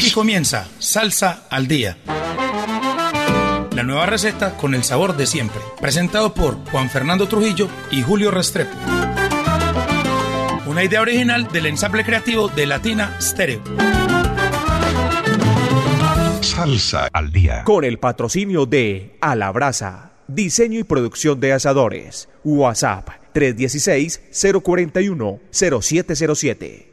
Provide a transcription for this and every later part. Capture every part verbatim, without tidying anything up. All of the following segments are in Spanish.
Aquí comienza Salsa al Día. La nueva receta con el sabor de siempre. Presentado por Juan Fernando Trujillo y Julio Restrepo. Una idea original del ensamble creativo de Latina Stereo. Salsa al Día. Con el patrocinio de A la Brasa, diseño y producción de asadores. WhatsApp tres uno seis, cero cuatro uno, cero siete cero siete.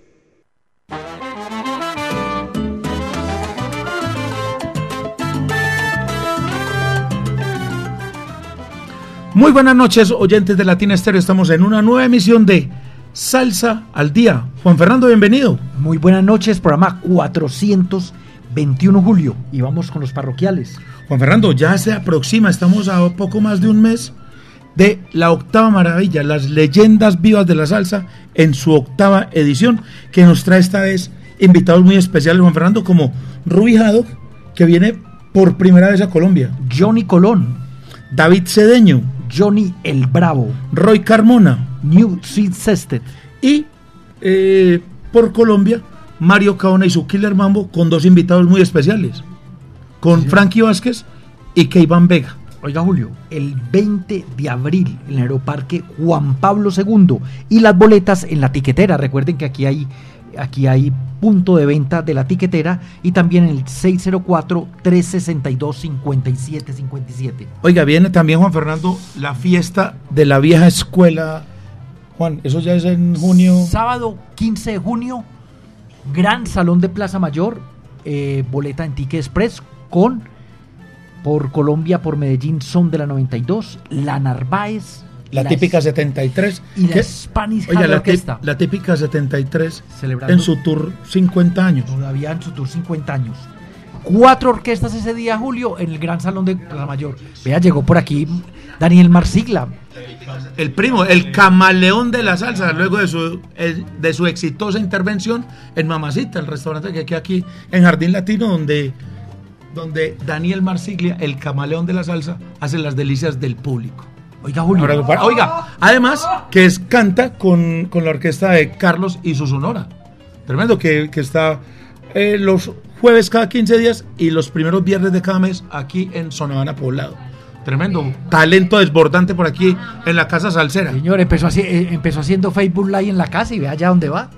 Muy buenas noches, oyentes de Latina Stereo. Estamos en una nueva emisión de Salsa al Día. Juan Fernando, bienvenido. Muy buenas noches, programa cuatrocientos veintiuno, Julio. Y vamos con los parroquiales. Juan Fernando, ya se aproxima, estamos a poco más de un mes de la octava maravilla, las leyendas vivas de la salsa en su octava edición, que nos trae esta vez invitados muy especiales, Juan Fernando, como Ruby Haddock, que viene por primera vez a Colombia. Johnny Colón. David Cedeño. Johnny el Bravo. Roy Carmona. New Seed Sestet. Y eh, por Colombia, Mario Caona y su Killer Mambo, con dos invitados muy especiales, con sí, Frankie Vázquez y Keivan Vega. Oiga, Julio, el veinte de abril en el Aeroparque Juan Pablo segundo, y las boletas en la tiquetera. Recuerden que aquí hay aquí hay punto de venta de la tiquetera, y también en el seis cero cuatro, tres seis dos, cinco siete cinco siete. Oiga, viene también, Juan Fernando, la fiesta de la vieja escuela. Juan, eso ya es en junio. Sábado quince de junio, Gran Salón de Plaza Mayor, eh, boleta en Ticket Express, con por Colombia, por Medellín, Son de la noventa y dos, la Narváez, la, la típica setenta y tres y la Spanish Oiga, la, Orquesta, la típica setenta y tres, celebrando en su tour cincuenta años. Todavía en su tour cincuenta años. Cuatro orquestas ese día, Julio, en el Gran Salón de Plaza Mayor. Vea, llegó por aquí Daniel Marsigla, el primo, el camaleón de la salsa, luego de su el, de su exitosa intervención en Mamacita, el restaurante que queda aquí en Jardín Latino, donde, donde Daniel Marsiglia, el camaleón de la salsa, hace las delicias del público. Oiga, Julio. Ahora, oiga, además que es canta con, con la orquesta de Carlos y su Sonora. Tremendo, que, que está eh, los jueves cada quince días y los primeros viernes de cada mes aquí en Sonavana Poblado. Tremendo, talento desbordante por aquí en la Casa Salsera. Señor, empezó, así, eh, empezó haciendo Facebook Live en la casa y vea allá dónde va.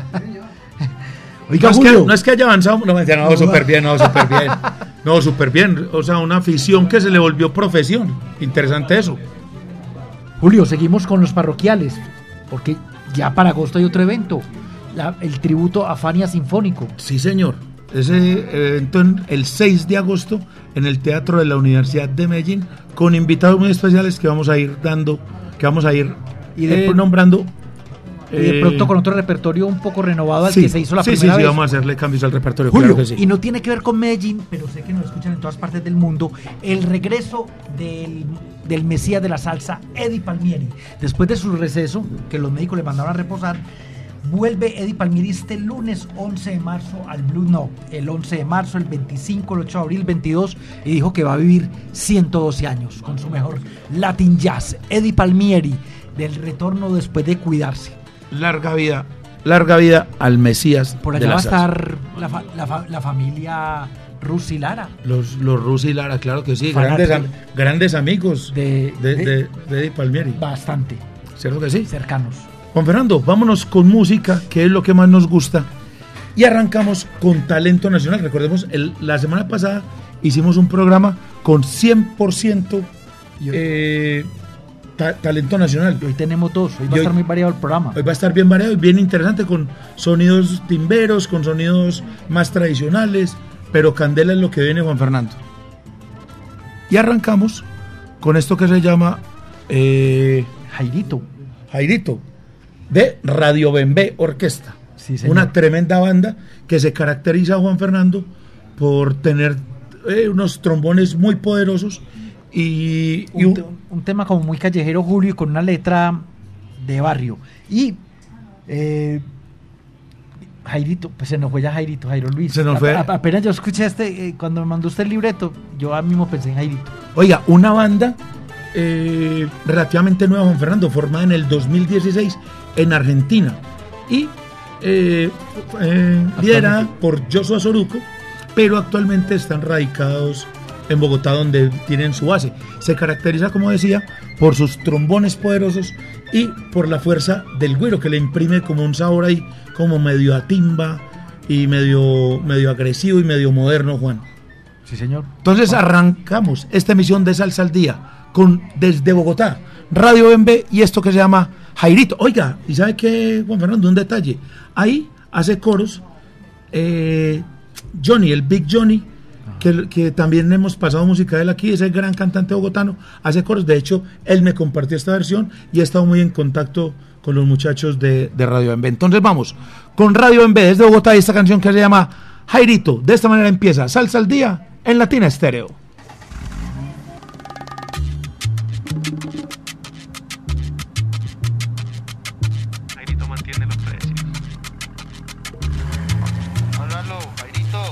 Oiga, no, Julio. Es que, no es que haya avanzado, no me decía, no, súper bien, no, súper bien. No, súper bien. O sea, una afición que se le volvió profesión. Interesante eso. Julio, seguimos con los parroquiales, porque ya para agosto hay otro evento, la, el tributo a Fania Sinfónico. Sí, señor. Ese evento en el seis de agosto en el Teatro de la Universidad de Medellín, con invitados muy especiales que vamos a ir dando, que vamos a ir y de eh, nombrando. Y de eh, pronto con otro repertorio un poco renovado al sí, que se hizo la sí, primera sí, vez. Sí, vamos a hacerle cambios al repertorio. Julio, claro que sí. Y no tiene que ver con Medellín, pero sé que nos escuchan en todas partes del mundo, el regreso del, del Mesías de la salsa, Eddie Palmieri. Después de su receso, que los médicos le mandaron a reposar, vuelve Eddie Palmieri este lunes once de marzo al Blue Note, el once de marzo, el veinticinco, el ocho de abril, el veintidós, y dijo que va a vivir ciento doce años con su mejor Latin Jazz. Eddie Palmieri, del retorno después de cuidarse. Larga vida, larga vida al Mesías. Por allá va a estar la, fa, la, fa, la familia Rusi Lara. Los, los Rusi Lara, claro que sí, grandes, am, grandes amigos de, de, de, de, de Eddie Palmieri. Bastante. ¿Cierto que sí? Cercanos. Juan Fernando, vámonos con música, que es lo que más nos gusta, y arrancamos con talento nacional. Recordemos, el, la semana pasada hicimos un programa con cien por ciento eh, ta, talento nacional. Y hoy tenemos dos, hoy va a estar muy variado el programa. Hoy va a estar bien variado y bien interesante, con sonidos timberos, con sonidos más tradicionales, pero candela es lo que viene, Juan Fernando. Y arrancamos con esto que se llama eh, Jairito. Jairito. De Radio Bembé Orquesta, sí, señor. Una tremenda banda que se caracteriza, Juan Fernando, por tener eh, unos trombones muy poderosos y, y un, un, un tema como muy callejero, Julio, y con una letra de barrio. Y eh, Jairito, pues se nos fue ya Jairito, Jairo Luis. Se nos fue. A, a, apenas yo escuché este, eh, cuando me mandó usted el libreto, yo a mí mismo pensé en Jairito. Oiga, una banda eh, relativamente nueva, Juan Fernando, formada en el dos mil dieciséis en Argentina y eh, eh, liderada por Joshua Soruco pero actualmente están radicados en Bogotá, donde tienen su base. Se caracteriza, como decía, por sus trombones poderosos y por la fuerza del güiro, que le imprime como un sabor ahí, como medio a timba y medio, medio agresivo y medio moderno, Juan. Sí, señor. Entonces arrancamos esta emisión de Salsa al Día con desde Bogotá, Radio Bembe y esto que se llama Jairito. Oiga, ¿y sabe qué, Juan Fernando? Un detalle. Ahí hace coros eh, Johnny, el Big Johnny, que, que también hemos pasado música de él aquí, es el gran cantante bogotano, hace coros. De hecho, él me compartió esta versión y he estado muy en contacto con los muchachos de, de Radio Bembe. Entonces vamos con Radio Bembe desde Bogotá y esta canción que se llama Jairito. De esta manera empieza Salsa al Día en Latina Estéreo. Jairito mantiene los precios. Háblalo, Jairito.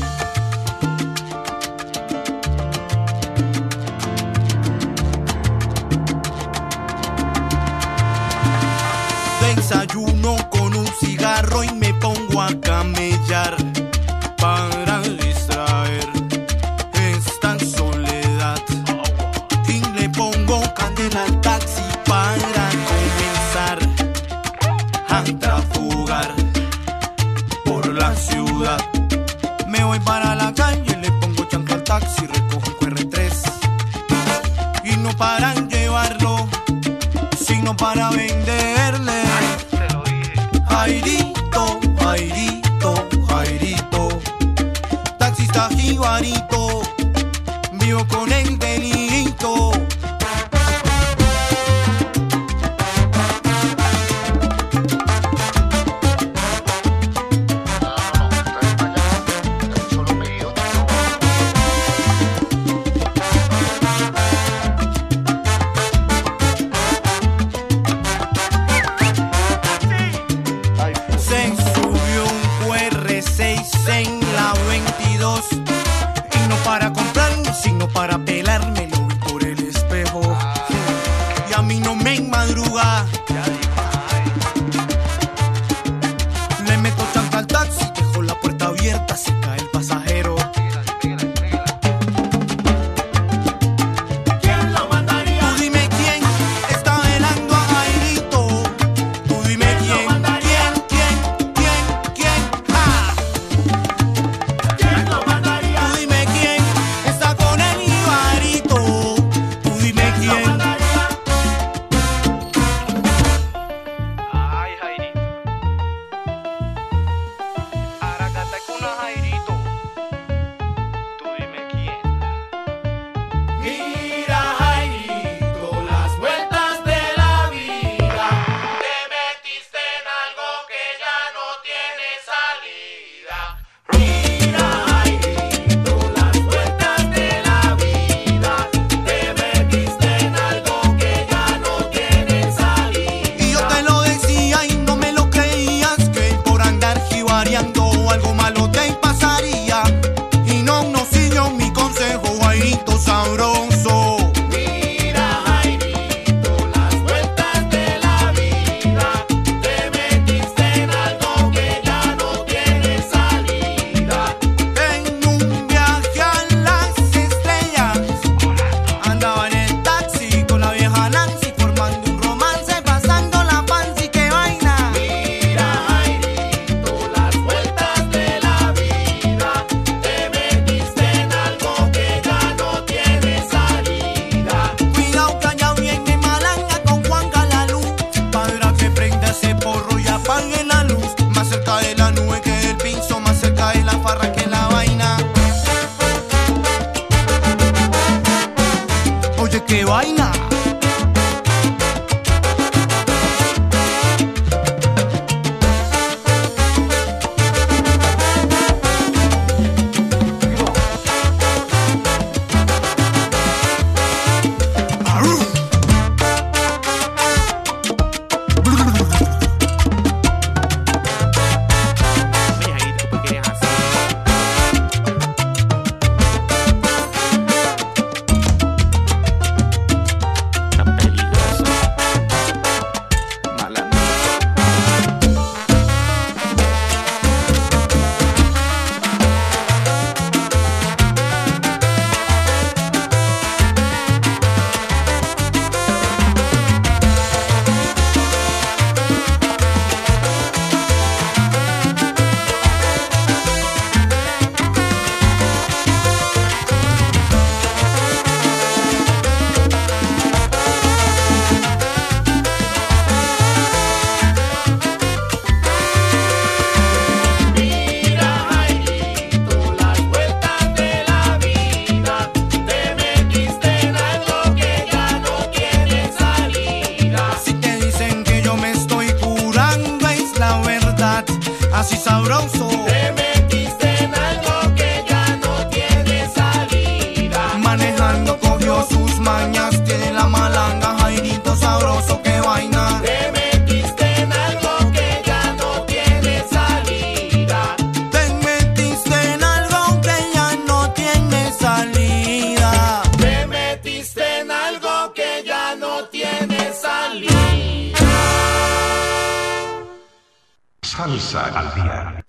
Desayuno con un cigarro y me pongo a camellar para distraer esta soledad. Y le pongo candela al taxi para comenzar a trafugar por la ciudad. Me voy para la calle, le pongo chancla al taxi, recojo un Q R tres y no paran llevarlo, sino para venderle. Jairito, Jairito, Jairito, taxista jibarito, vivo con el delito. Para comprarme, sino para pelarme, lo vi por el espejo. Y a mí no me madruga. Le meto chancla al taxi, dejo la puerta abierta, se cae el pasajero. ¿Quién lo mandaría? Tú dime quién está velando a Jairito. Tú dime quién, quién, quién, quién, quién, ah. ¿Quién lo mandaría? Salsa al día.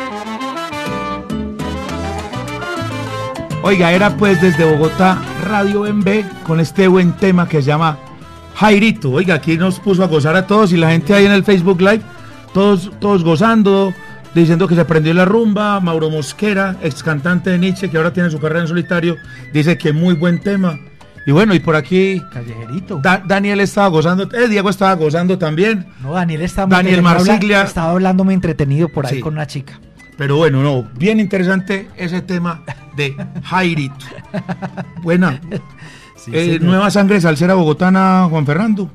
Oiga, era pues desde Bogotá, Radio M B, con este buen tema que se llama Jairito. Oiga, aquí nos puso a gozar a todos y la gente ahí en el Facebook Live, todos, todos gozando, diciendo que se prendió la rumba. Mauro Mosquera, ex cantante de Nietzsche, que ahora tiene su carrera en solitario, dice que muy buen tema. Y bueno, y por aquí Callejerito. Da- Daniel estaba gozando, eh, Diego estaba gozando también. No, Daniel estaba muy Daniel entretenido, Marsiglia. habla- estaba hablando muy entretenido por ahí Sí. con una chica. Pero bueno, no, bien interesante ese tema de Jairito. Buena. Sí, Eh, señor. nueva sangre salsera bogotana, Juan Fernando.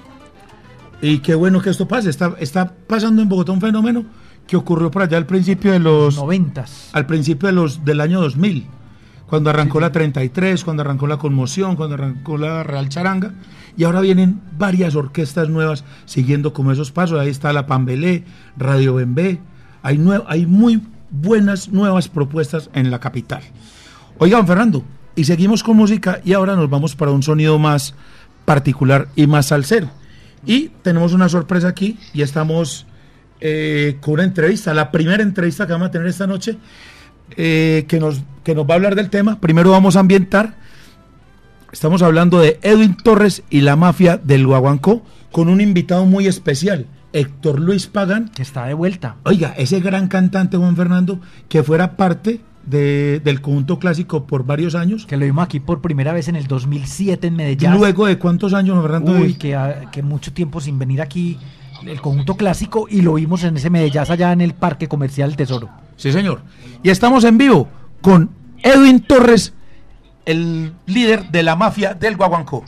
Y qué bueno que esto pase. Está, está pasando en Bogotá un fenómeno que ocurrió por allá al principio de los... Noventas. Al principio de los, del año dos mil. Cuando arrancó la treinta y tres, cuando arrancó la Conmoción, cuando arrancó la Real Charanga. Y ahora vienen varias orquestas nuevas siguiendo como esos pasos. Ahí está la Pambelé, Radio Bembé. Hay, nue- hay muy buenas nuevas propuestas en la capital. Oiga, don Fernando, y seguimos con música y ahora nos vamos para un sonido más particular y más salsero. Y tenemos una sorpresa aquí y estamos eh, con una entrevista, la primera entrevista que vamos a tener esta noche, eh, que, nos, que nos va a hablar del tema. Primero vamos a ambientar. Estamos hablando de Edwin Torres y la mafia del Guaguancó con un invitado muy especial, Héctor Luis Pagán. Que está de vuelta. Oiga, ese gran cantante Juan Fernando, que fuera parte de, del conjunto clásico por varios años. Que lo vimos aquí por primera vez en el dos mil siete en Medellín. Luego de cuántos años, Juan Fernando. Uy, que, ah, que mucho tiempo sin venir aquí el conjunto clásico y lo vimos en ese Medellín allá en el Parque Comercial Tesoro. Sí, señor. Y estamos en vivo con Edwin Torres, el líder de la mafia del Guaguancó.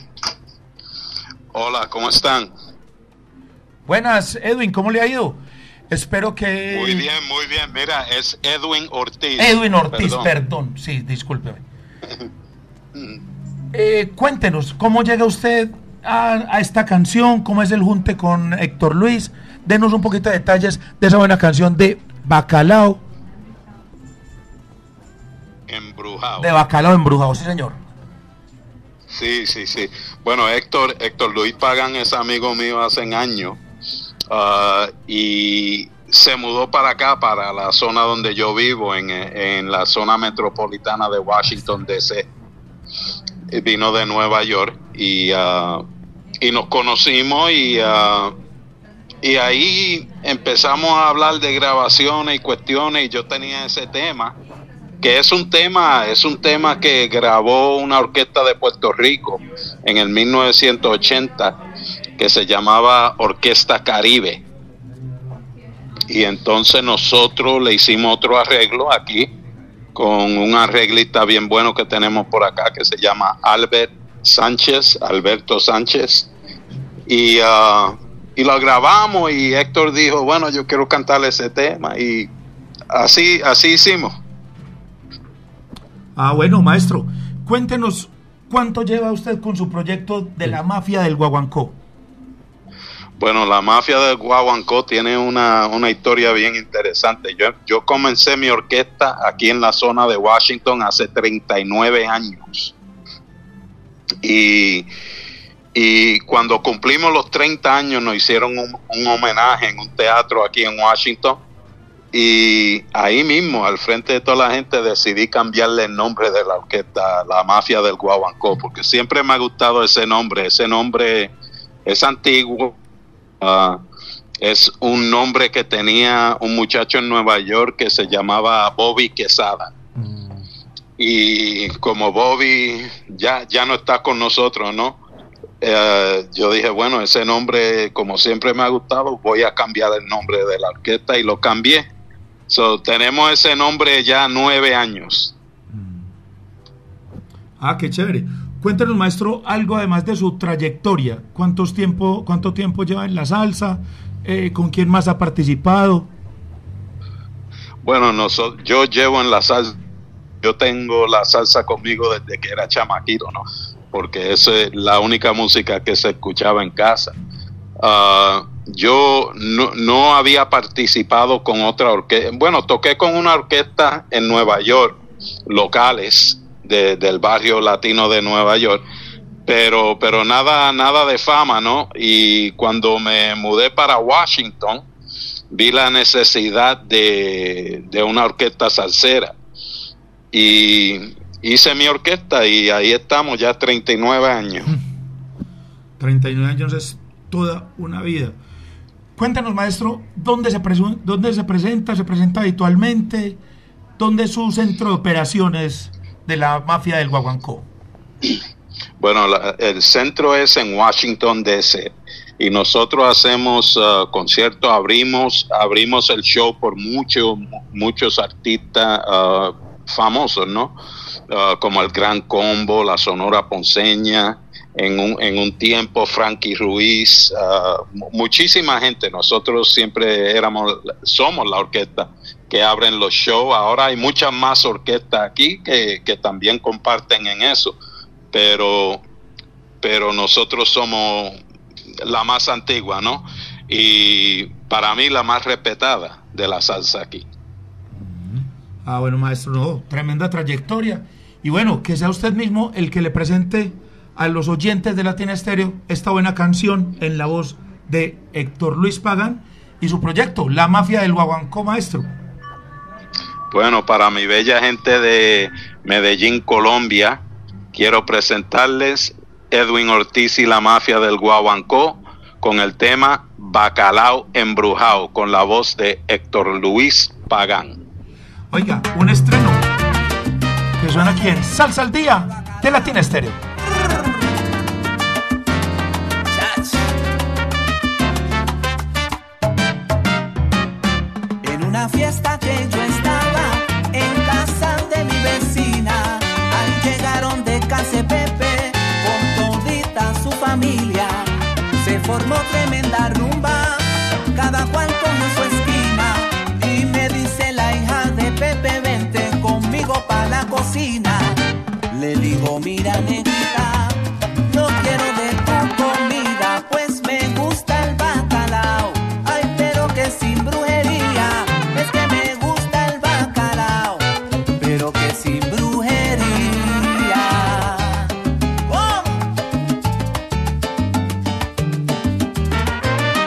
Hola, ¿cómo están? Buenas, Edwin, ¿cómo le ha ido? Espero que... Muy bien, muy bien. Mira, es Edwin Ortiz. Edwin Ortiz, perdón, Perdón. sí, discúlpeme. Eh, cuéntenos, ¿cómo llega usted a, a esta canción? ¿Cómo es el junte con Héctor Luis? Denos un poquito de detalles de esa buena canción de Bacalao, Embrujado. de Bacalao Embrujado, sí señor. Sí, sí, sí. Bueno, Héctor, Héctor Luis Pagán es amigo mío hace años. Uh, y se mudó para acá, para la zona donde yo vivo, en, en la zona metropolitana de Washington, D C. Y vino de Nueva York y, uh, y nos conocimos y, uh, y ahí empezamos a hablar de grabaciones y cuestiones y yo tenía ese tema, que es un tema, es un tema que grabó una orquesta de Puerto Rico en el mil novecientos ochenta, que se llamaba Orquesta Caribe. Y entonces nosotros le hicimos otro arreglo aquí, con un arreglista bien bueno que tenemos por acá, que se llama Albert Sánchez, Alberto Sánchez. Y, uh, y lo grabamos y Héctor dijo, bueno, yo quiero cantarle ese tema. Y así, así hicimos. Ah, bueno, maestro, cuéntenos, ¿cuánto lleva usted con su proyecto de la mafia del Guaguancó? Bueno, la mafia del Guaguancó tiene una, una historia bien interesante. Yo, yo comencé mi orquesta aquí en la zona de Washington hace treinta y nueve años. Y, y cuando cumplimos los treinta años nos hicieron un, un homenaje en un teatro aquí en Washington. Y ahí mismo, al frente de toda la gente, decidí cambiarle el nombre de la orquesta, la mafia del Guaguancó, porque siempre me ha gustado ese nombre. Ese nombre es antiguo. Uh, es un nombre que tenía un muchacho en Nueva York que se llamaba Bobby Quesada. Mm. Y como Bobby ya, ya no está con nosotros, ¿no? Uh, yo dije, bueno, ese nombre, como siempre me ha gustado, voy a cambiar el nombre de la orquesta y lo cambié. So, tenemos ese nombre ya nueve años. Ah, qué chévere. Cuéntanos, maestro, algo además de su trayectoria. ¿Cuántos tiempo, ¿Cuánto tiempo lleva en la salsa? Eh, ¿Con quién más ha participado? Bueno, nosotros, yo llevo en la salsa, yo tengo la salsa conmigo desde que era chamaquito, ¿no? Porque esa es la única música que se escuchaba en casa. Uh, yo no, no había participado con otra orquesta. Bueno, toqué con una orquesta en Nueva York, locales, De, del barrio latino de Nueva York, pero pero nada nada de fama, ¿no? Y cuando me mudé para Washington, vi la necesidad de, de una orquesta salsera y hice mi orquesta y ahí estamos ya treinta y nueve años. treinta y nueve años es toda una vida. Cuéntanos, maestro, ¿dónde se, presu- dónde se presenta? ¿Se presenta habitualmente? ¿Dónde es su centro de operaciones de la mafia del Guaguancó? Bueno, la, el centro es en Washington, D C y nosotros hacemos uh, conciertos, abrimos abrimos el show por muchos muchos artistas uh, famosos, ¿no? Uh, como el Gran Combo, la Sonora Ponceña, en un, en un tiempo Frankie Ruiz, uh, muchísima gente. Nosotros siempre éramos, somos la orquesta que abren los shows. Ahora hay muchas más orquestas aquí que, que también comparten en eso, pero, pero nosotros somos la más antigua, ¿no? Y para mí la más respetada de la salsa aquí. Ah, bueno, maestro, no, tremenda trayectoria. Y bueno, que sea usted mismo el que le presente a los oyentes de Latina Estéreo esta buena canción en la voz de Héctor Luis Pagán y su proyecto, La Mafia del Guaguancó, maestro. Bueno, para mi bella gente de Medellín, Colombia, quiero presentarles Edwin Ortiz y La Mafia del Guaguancó con el tema Bacalao Embrujao, con la voz de Héctor Luis Pagán. Oiga, un estreno que suena aquí en Salsa al Día de Latina Estéreo. En una fiesta que yo estaba en casa de mi vecina, ahí llegaron de Case Pepe con todita su familia. Se formó tremenda rumba, cada cual cogió su esquina, y me dice la hija de Pepe, vente conmigo pa' la cocina. Le digo, mira negrita, no quiero de tu comida, pues me gusta el bacalao, ay pero que sin brujería, es que me gusta el bacalao, pero que sin brujería. ¡Oh!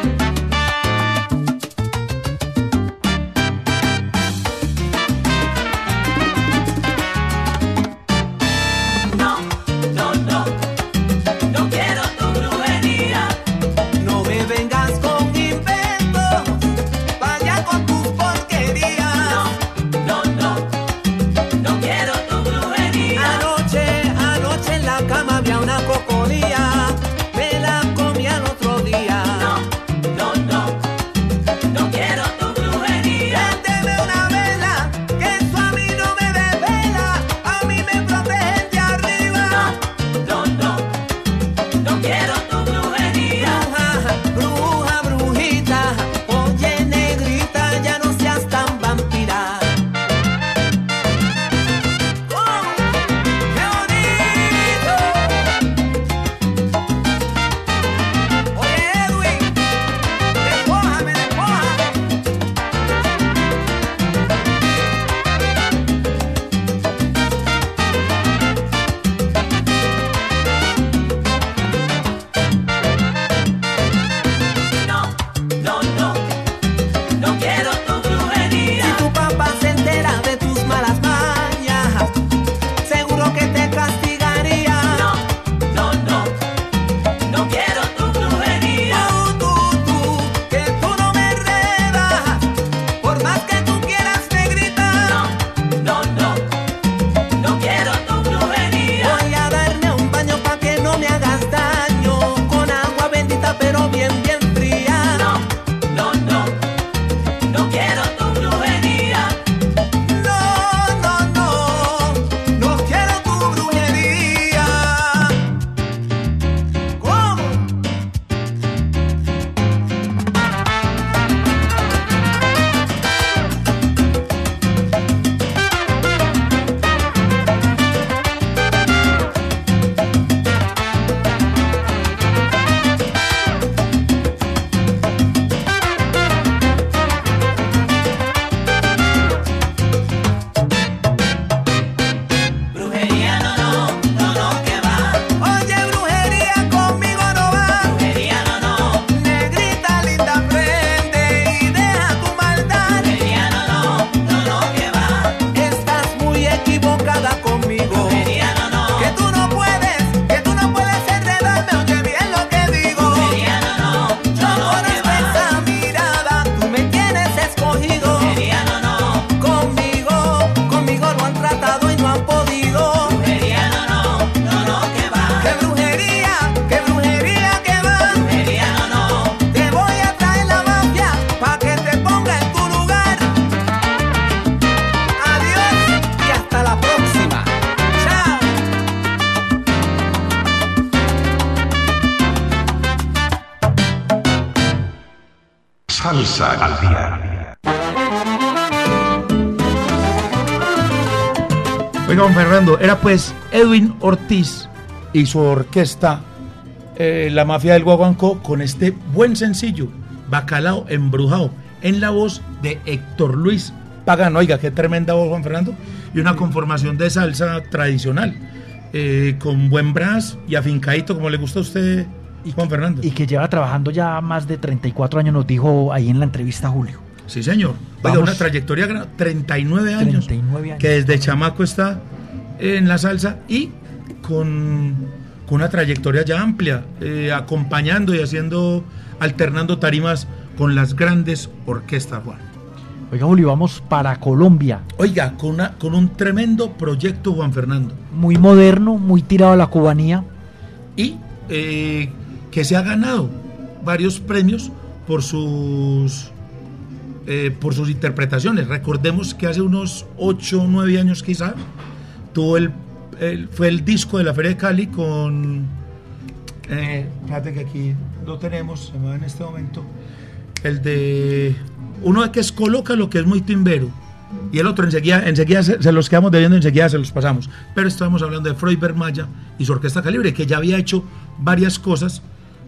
Salsa al día. Oiga, don Fernando, era pues Edwin Ortiz y su orquesta, eh, La Mafia del Guaguancó, con este buen sencillo, Bacalao Embrujado, en la voz de Héctor Luis Pagano. Oiga, qué tremenda voz, Juan Fernando, y una conformación de salsa tradicional, eh, con buen brass y afincadito, como le gusta a usted, Juan Fernando. Y que lleva trabajando ya más de treinta y cuatro años, nos dijo ahí en la entrevista Julio. Sí, señor. Oiga, Vamos. una trayectoria gran- treinta y nueve años, treinta y nueve años. que desde chamaco está en la salsa y con, con una trayectoria ya amplia, eh, acompañando y haciendo, alternando tarimas con las grandes orquestas, Juan. Oiga, Julio, vamos para Colombia. Oiga, con, una, con un tremendo proyecto, Juan Fernando, Muy moderno, muy tirado a la cubanía. y eh, que se ha ganado varios premios por sus eh, por sus interpretaciones. Recordemos que hace unos ocho o nueve años quizá tuvo el, el- fue el disco de la Feria de Cali con eh, fíjate que aquí lo tenemos, se me va en este momento, el de uno que es Coloca, lo que es muy timbero, y el otro enseguida, enseguida se, se los quedamos debiendo, enseguida se los pasamos. Pero estamos hablando de Froiber Maya y su orquesta Calibre, que ya había hecho varias cosas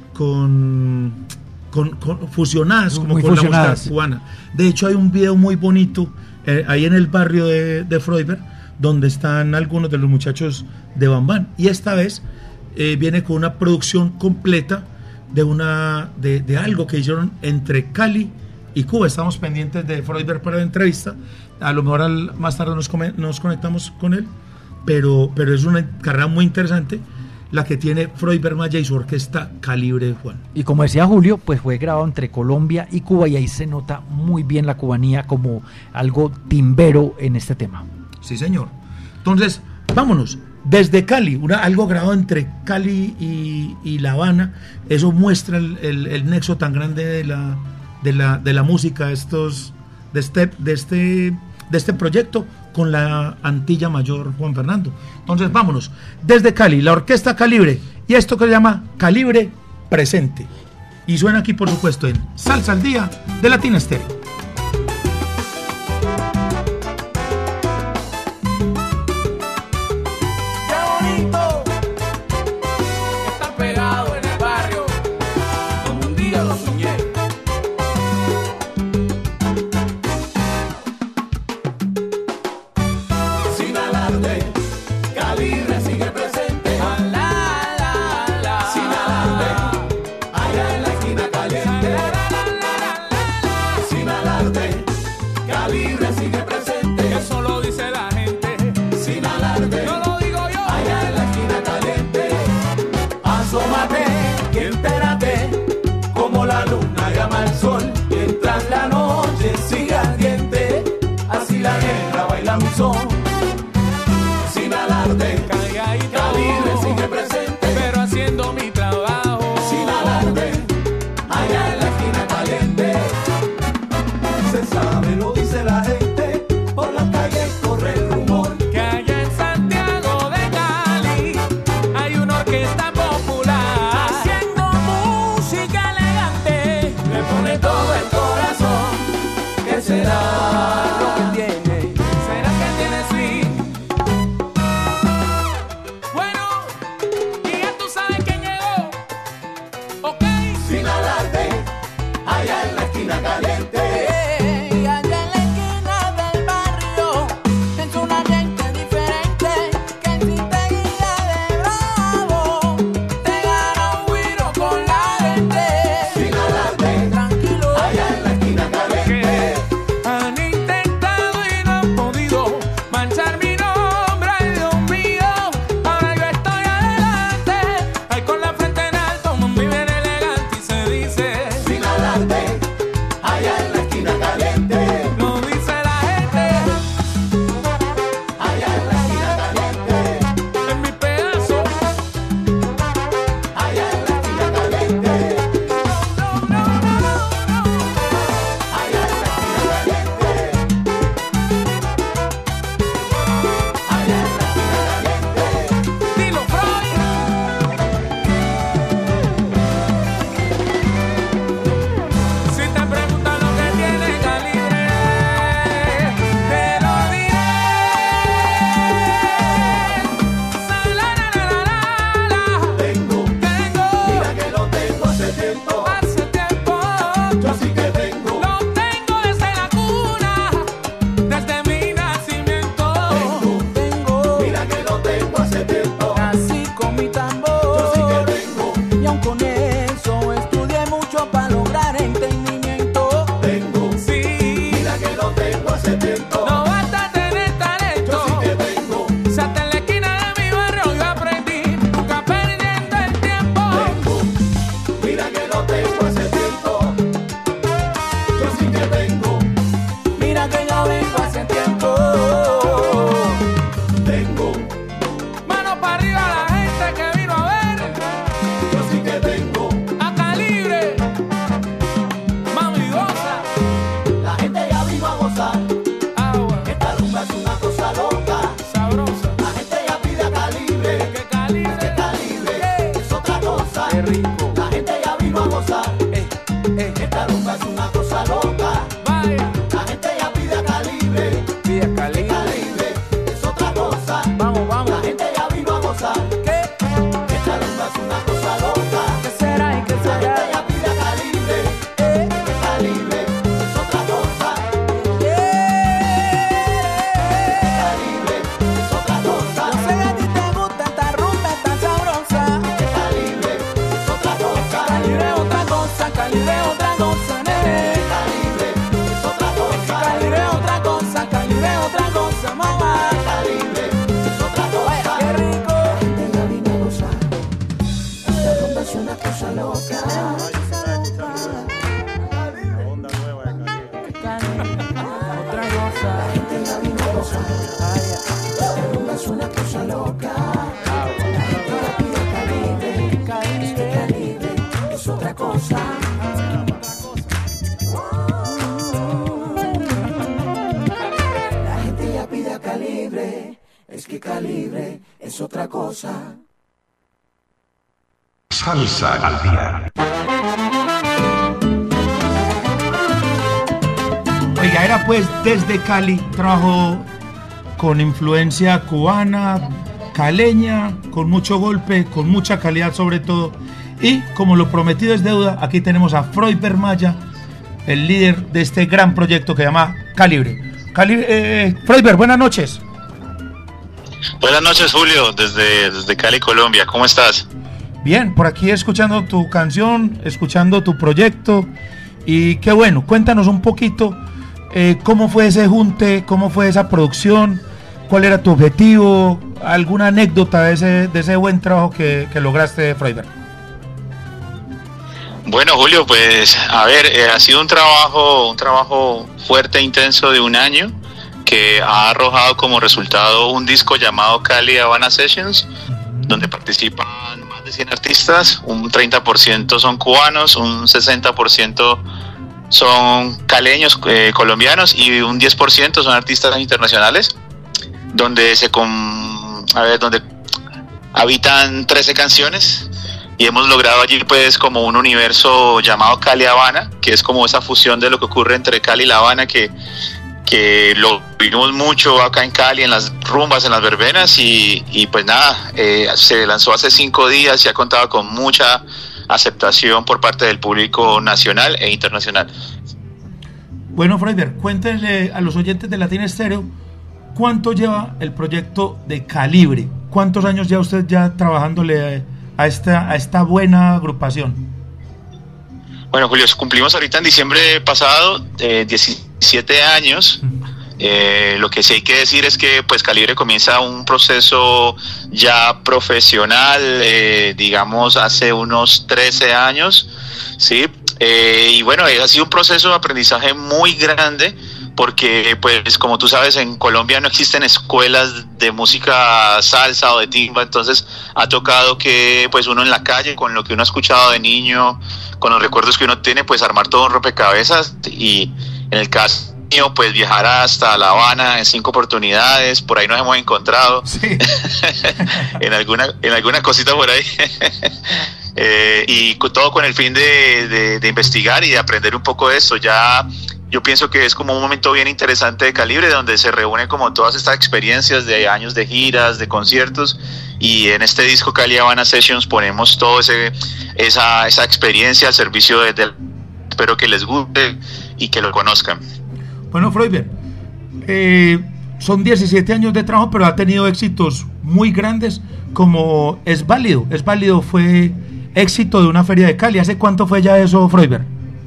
con, con, con- fusionadas, como Muy con fusionadas. la música cubana. De hecho, hay un video muy bonito eh, ahí en el barrio de, de Froiber, donde están algunos de los muchachos de Bambán. Y esta vez eh, viene con una producción completa de, una, de, de algo que hicieron entre Cali y Cuba. Estamos pendientes de Froiber para la entrevista. A lo mejor al- más tarde nos, come- nos conectamos con él, pero, pero es una carrera muy interesante la que tiene Froiber Maya y su orquesta Calibre, Juan. Y como decía Julio, pues fue grabado entre Colombia y Cuba y ahí se nota muy bien la cubanía como algo timbero en este tema. Sí, señor. Entonces, vámonos. Desde Cali, una, algo grabado entre Cali y, y La Habana. Eso muestra el, el- el nexo tan grande de la, de la, de la música, estos, de, este, de, este, de este proyecto con la Antilla Mayor, Juan Fernando. Entonces, vámonos. Desde Cali, la orquesta Calibre. Y esto que se llama Calibre Presente. Y suena aquí, por supuesto, en Salsa al Día de Latina Estéreo. Qué bonito estar pegado en el barrio, como un día lo soñé. Sin alarde, Calibre sigue presente. Sin alarde, allá en la esquina caliente. Sin alarde, Calibre sigue presente. Eso lo dice la gente. Sin alarde, no lo digo yo. Allá en la esquina caliente. Asómate y entérate como la luna llama al sol. Mientras la noche sigue ardiente, así la negra baila mi son. Sin alarde, Vamos, vamos. La gente ya vino a gozar. ¿Qué? Esta rumba es una cosa loca. ¿Qué será y qué será? La gente ya pide a Calibre. ¿Eh? Que Calibre es otra cosa. Yeah. Calibre es otra cosa. Yo sé que a ti te gusta esta rumba tan sabrosa. Que Calibre es otra cosa. Calibre es otra cosa. Calibre es otra cosa, nene. Calibre es otra cosa. Calibre es otra cosa. Calibre es otra cosa, mamá. Calibre es otra cosa. Qué rico. La gente ya vino a gozar. Esta rumba es una cosa loca. Otra cosa. La gente ya vino a gozar. Esta rumba es una cosa loca. La gente ya pide Calibre. Calibre, Calibre es otra cosa. La gente ya pide a Calibre. Es que Calibre es otra cosa. Salsa al día. Oiga, era pues desde Cali, trabajo con influencia cubana, caleña, con mucho golpe, con mucha calidad sobre todo. Y como lo prometido es deuda, aquí tenemos a Froiber Maya, el líder de este gran proyecto que se llama Calibre. Calibre eh, Froiber, buenas noches. Buenas noches, Julio, desde, desde Cali, Colombia. ¿Cómo estás? Bien, por aquí escuchando tu canción, escuchando tu proyecto. Y qué bueno, cuéntanos un poquito eh, cómo fue ese junte, cómo fue esa producción, cuál era tu objetivo, alguna anécdota de ese, de ese buen trabajo que, que lograste, Froiber. Bueno, Julio, pues a ver, eh, ha sido un trabajo, un trabajo fuerte e intenso de un año que ha arrojado como resultado un disco llamado Cali Habana Sessions, donde participan más de cien artistas, un treinta por ciento son cubanos, un sesenta por ciento son caleños, eh, colombianos, y un diez por ciento son artistas internacionales, donde se com- a ver, donde habitan trece canciones. Y hemos logrado allí pues como un universo llamado Cali Habana, que es como esa fusión de lo que ocurre entre Cali y La Habana, que, que lo vimos mucho acá en Cali, en las rumbas, en las verbenas, y, y pues nada, eh, se lanzó hace cinco días y ha contado con mucha aceptación por parte del público nacional e internacional. Bueno, Froiber, cuéntenle a los oyentes de Latina Estéreo cuánto lleva el proyecto de Calibre, cuántos años ya usted ya trabajándole a esta, a esta buena agrupación. Bueno, Julio, cumplimos ahorita en diciembre pasado eh, diecisiete años. Eh, lo que sí hay que decir es que pues Calibre comienza un proceso ya profesional, eh, digamos hace unos trece años, ¿sí? Eh, y bueno, ha sido un proceso de aprendizaje muy grande, porque pues como tú sabes, en Colombia no existen escuelas de música salsa o de timba, entonces ha tocado que pues uno en la calle, con lo que uno ha escuchado de niño, con los recuerdos que uno tiene, pues armar todo un rompecabezas. Y en el caso mío, pues viajar hasta La Habana en cinco oportunidades, por ahí nos hemos encontrado, sí. en alguna en alguna cosita por ahí. eh, y todo con el fin de, de, de investigar y de aprender un poco de eso. Ya yo pienso que es como un momento bien interesante de Calibre, donde se reúnen como todas estas experiencias de años de giras, de conciertos, y en este disco Cali Habana Sessions ponemos todo ese esa esa experiencia al servicio de, de espero que les guste y que lo conozcan. Bueno, Froiber, eh, son diecisiete años de trabajo, pero ha tenido éxitos muy grandes, como Es Válido. Es Válido fue éxito de una feria de Cali. ¿Hace cuánto fue ya eso, Froiber?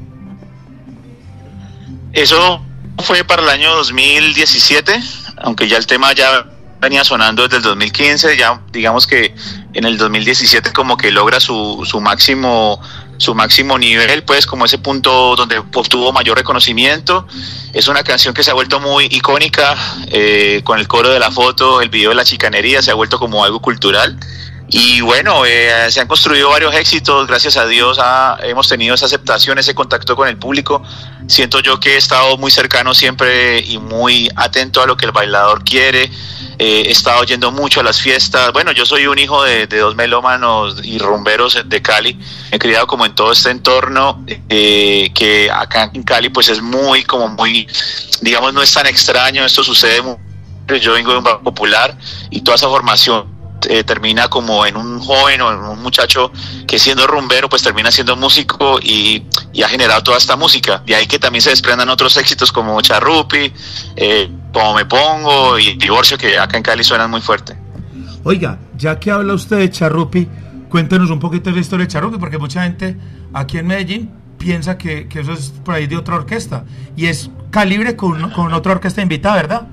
Eso fue para el año dos mil diecisiete, aunque ya el tema ya venía sonando desde el dos mil quince, ya digamos que en el dos mil diecisiete como que logra su, su máximo su máximo nivel, pues como ese punto donde obtuvo mayor reconocimiento. Es una canción que se ha vuelto muy icónica, eh, con el coro de la foto, el video de la chicanería, se ha vuelto como algo cultural. Y bueno, eh, se han construido varios éxitos, gracias a Dios ha, hemos tenido esa aceptación, ese contacto con el público. Siento yo que he estado muy cercano siempre y muy atento a lo que el bailador quiere. Eh, he estado yendo mucho a las fiestas. Bueno, yo soy un hijo de, de dos melómanos y rumberos de Cali. He criado como en todo este entorno, eh, que acá en Cali pues es muy, como muy, digamos, no es tan extraño. Esto sucede muy yo vengo de un barrio popular y toda esa formación eh, termina como en un joven o en un muchacho que siendo rumbero pues termina siendo músico y, y ha generado toda esta música. De ahí que también se desprendan otros éxitos como Charrupi, eh, Como Me Pongo y Divorcio, que acá en Cali suenan muy fuerte. Oiga, ya que habla usted de Charrupi, cuéntenos un poquito de la historia de Charrupi, porque mucha gente aquí en Medellín piensa que, que eso es por ahí de otra orquesta, y es Calibre con, con otra orquesta invitada, ¿verdad?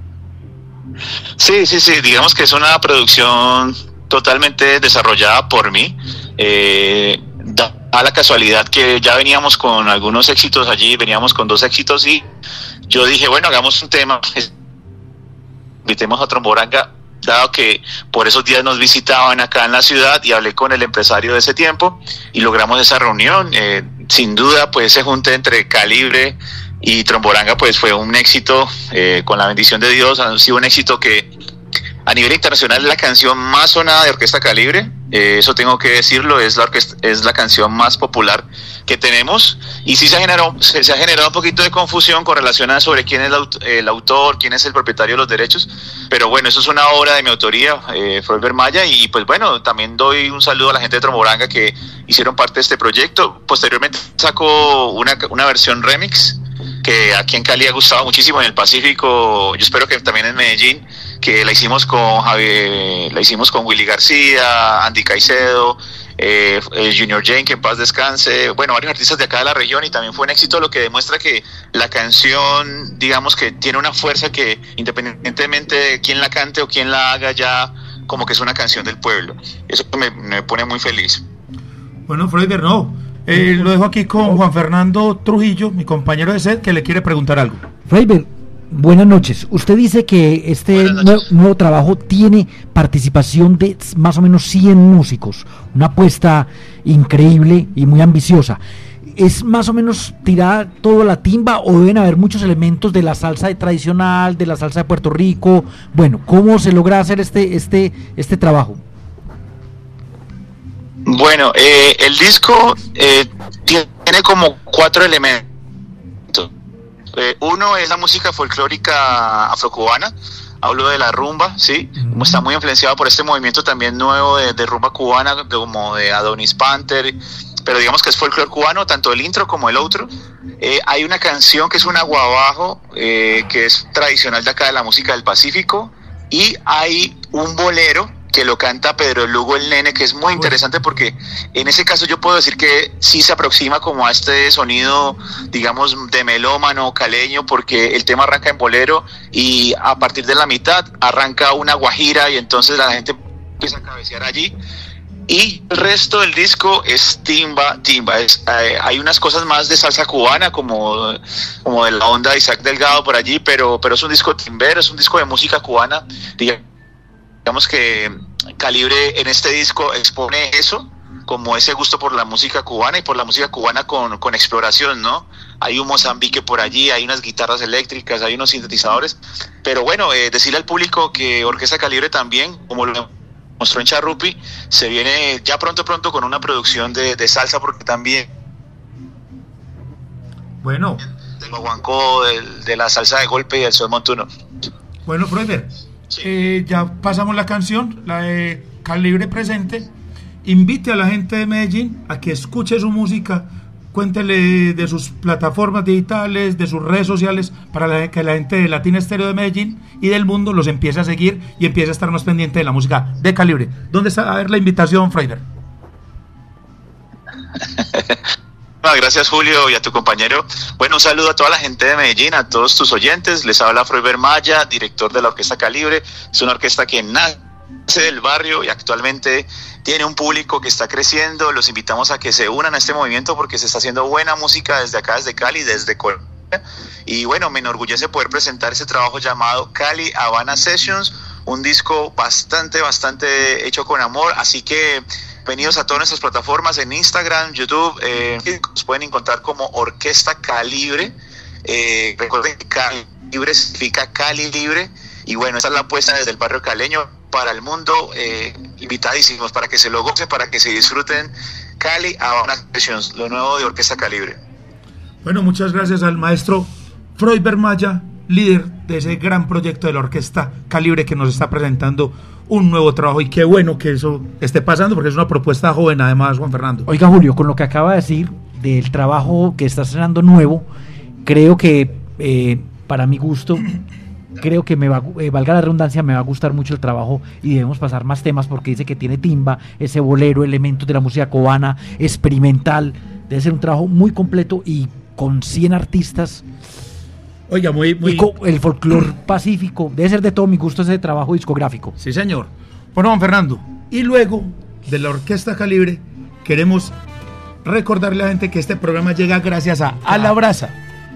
Sí, sí, sí, digamos que es una producción totalmente desarrollada por mí. Eh, da a la casualidad que ya veníamos con algunos éxitos allí, veníamos con dos éxitos y yo dije, bueno, hagamos un tema, invitemos a Tromboranga, dado que por esos días nos visitaban acá en la ciudad, y hablé con el empresario de ese tiempo y logramos esa reunión. Eh, sin duda, pues ese junte entre Calibre y Tromboranga pues fue un éxito, eh, con la bendición de Dios, ha sido un éxito que a nivel internacional es la canción más sonada de Orquesta Calibre, eh, eso tengo que decirlo, es la, orquesta, es la canción más popular que tenemos, y sí se ha generado, se, se ha generado un poquito de confusión con relación a sobre quién es el, el autor, quién es el propietario de los derechos, pero bueno, eso es una obra de mi autoría, eh, Froiber Maya, y pues bueno, también doy un saludo a la gente de Tromboranga que hicieron parte de este proyecto. Posteriormente sacó una, una versión remix, que aquí en Cali ha gustado muchísimo, en el Pacífico, yo espero que también en Medellín, que la hicimos con Javier, la hicimos con Willy García, Andy Caicedo, eh, Junior Jane, que en paz descanse, bueno, varios artistas de acá de la región, y también fue un éxito, lo que demuestra que la canción, digamos que tiene una fuerza que independientemente de quién la cante o quién la haga, ya como que es una canción del pueblo. Eso me, me pone muy feliz. Bueno, Froiber, no, eh, lo dejo aquí con Juan Fernando Trujillo, mi compañero de set, que le quiere preguntar algo. Froiber, buenas noches. Usted dice que este nuevo, nuevo trabajo tiene participación de más o menos cien músicos, una apuesta increíble y muy ambiciosa. ¿Es más o menos tirada toda la timba o deben haber muchos elementos de la salsa tradicional, de la salsa de Puerto Rico? Bueno, ¿cómo se logra hacer este, este, este trabajo? Bueno, eh, el disco eh, tiene como cuatro elementos. Eh, uno es la música folclórica afrocubana, hablo de la rumba, ¿sí? Uh-huh. Está muy influenciado por este movimiento también nuevo de, de rumba cubana, de, como de Adonis Panther, pero digamos que es folclore cubano, tanto el intro como el outro. Eh, hay una canción que es un aguabajo, eh, que es tradicional de acá de la música del Pacífico, y hay un bolero que lo canta Pedro Lugo el Nene, que es muy interesante porque en ese caso yo puedo decir que sí se aproxima como a este sonido, digamos, de melómano, caleño, porque el tema arranca en bolero y a partir de la mitad arranca una guajira y entonces la gente empieza a cabecear allí. Y el resto del disco es timba, timba. Es, eh, hay unas cosas más de salsa cubana, como, como de la onda de Isaac Delgado por allí, pero, pero es un disco timbero, es un disco de música cubana. Digamos que Calibre en este disco expone eso, como ese gusto por la música cubana y por la música cubana con, con exploración, ¿no? Hay un Mozambique por allí, hay unas guitarras eléctricas, hay unos sintetizadores. Pero bueno, eh, decirle al público que Orquesta Calibre también, como lo mostró en Charrupi, se viene ya pronto pronto con una producción de, de salsa, porque también bueno del guaguancó, del, de la salsa de golpe y el son montuno. Bueno, Froiber, sí. eh, ya pasamos la canción, la de Calibre presente. Invite a la gente de Medellín a que escuche su música, cuéntele de sus plataformas digitales, de sus redes sociales, para la, que la gente de Latina Estéreo de Medellín y del mundo los empiece a seguir y empiece a estar más pendiente de la música de Calibre. ¿Dónde está? A ver la invitación, Froiber. Gracias, Julio, y a tu compañero. Bueno, un saludo a toda la gente de Medellín, a todos tus oyentes. Les habla Froiber Maya, director de la Orquesta Calibre. Es una orquesta que nace del barrio y actualmente tiene un público que está creciendo. Los invitamos a que se unan a este movimiento porque se está haciendo buena música desde acá, desde Cali, desde Colombia. Y bueno, me enorgullece poder presentar ese trabajo llamado Cali Habana Sessions, un disco bastante, bastante hecho con amor. Así que bienvenidos a todas nuestras plataformas en Instagram, YouTube. Eh, nos pueden encontrar como Orquesta Calibre. Eh, recuerden que Calibre significa Cali Libre. Y bueno, esta es la apuesta desde el barrio caleño para el mundo. Eh, invitadísimos para que se lo gocen, para que se disfruten Cali Habana Sessions, lo nuevo de Orquesta Calibre. Bueno, muchas gracias al maestro Froiber Maya líder de ese gran proyecto de la Orquesta Calibre, que nos está presentando un nuevo trabajo, y qué bueno que eso esté pasando porque es una propuesta joven además, Juan Fernando. Oiga, Julio, con lo que acaba de decir del trabajo que está estrenando nuevo, creo que eh, para mi gusto, creo que me va, eh, valga la redundancia, me va a gustar mucho el trabajo y debemos pasar más temas porque dice que tiene timba, ese bolero, elementos de la música cubana, experimental, debe ser un trabajo muy completo y con cien artistas. Oiga, muy, muy... Y con el folclore pacífico, debe ser de todo mi gusto ese trabajo discográfico. Sí, señor. Bueno, Juan Fernando, y luego de la Orquesta Calibre, queremos recordarle a la gente que este programa llega gracias a A la Brasa.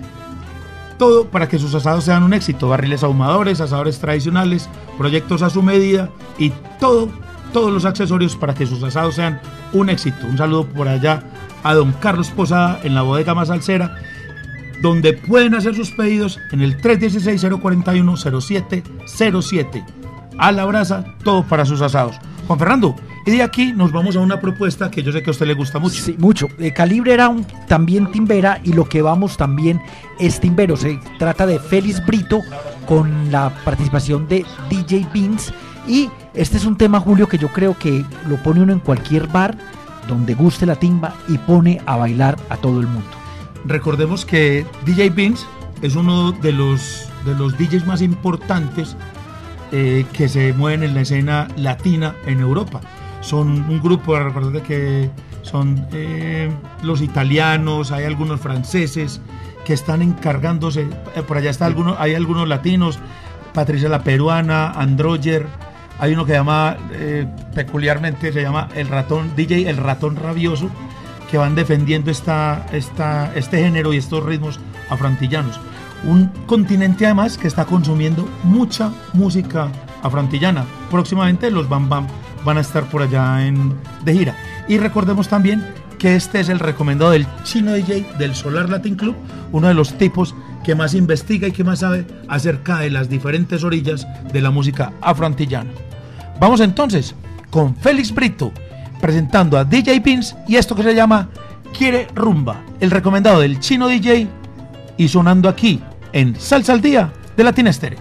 Todo para que sus asados sean un éxito, barriles ahumadores, asadores tradicionales, proyectos a su medida y todo, todos los accesorios para que sus asados sean un éxito. Un saludo por allá a don Carlos Posada en la bodega más salsera, donde pueden hacer sus pedidos en el tres uno seis, cero cuatro uno, cero siete cero siete. A la Brasa, todo para sus asados. Juan Fernando, y de aquí nos vamos a una propuesta que yo sé que a usted le gusta mucho. Sí, mucho. Eh, Calibre era un, también timbera, y lo que vamos también es timbero. Se trata de Félix Brito con la participación de D J Beans, y este es un tema, Julio, que yo creo que lo pone uno en cualquier bar donde guste la timba y pone a bailar a todo el mundo. Recordemos que D J Beans es uno de los, de los D Js más importantes eh, que se mueven en la escena latina en Europa. Son un grupo, recuerden que son eh, los italianos, hay algunos franceses que están encargándose, eh, por allá está algunos, hay algunos latinos, Patricia la peruana, Androger, hay uno que llama, eh, peculiarmente se llama el ratón, D J El Ratón Rabioso, que van defendiendo esta, esta, este género y estos ritmos afroantillanos. Un continente además que está consumiendo mucha música afroantillana. Próximamente los Bam Bam van a estar por allá en, de gira. Y recordemos también que este es el recomendado del Chino D J del Solar Latin Club, uno de los tipos que más investiga y que más sabe acerca de las diferentes orillas de la música afroantillana. Vamos entonces con Félix Brito presentando a D J Beans y esto que se llama Quiere Rumba, el recomendado del Chino D J, y sonando aquí en Salsa al Día de Latina Estéreo.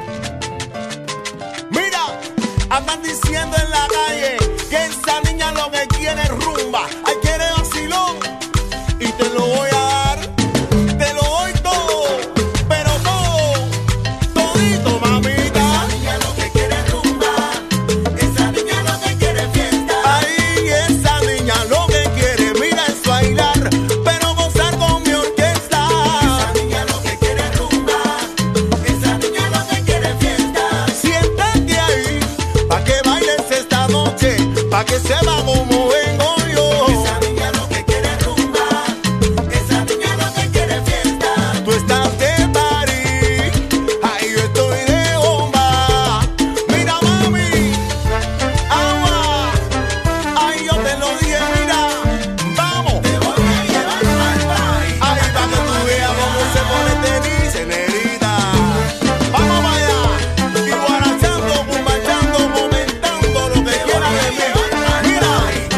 Mira, andan diciendo en la calle que esa niña lo que quiere es rumba, ay, quiere vacilón, y te lo voy a dar, te lo doy todo, pero todo, todito, mamita. Esa niña lo que quiere es rumba, esa niña lo que quiere es fiesta. Ay, esa niña lo que quiere, mira, es bailar, pero gozar con mi orquesta. Esa niña lo que quiere es rumba, esa niña lo que quiere es fiesta. Siéntate ahí, pa' que bailes esta noche, pa' que se va como vengo yo. Esa niña lo que quiere es rumba, esa niña lo que quiere es fiesta. Tú estás de party, ay, yo estoy de bomba. Mira, mami, agua, ay, yo te lo dije, mira, vamos. Te voy a llevar al party, ay, pa' que tú veas cómo se pone tenis, negrita. Vamos para allá, y guarachando, cumbachando, comentando lo que quiera de mí. Mira,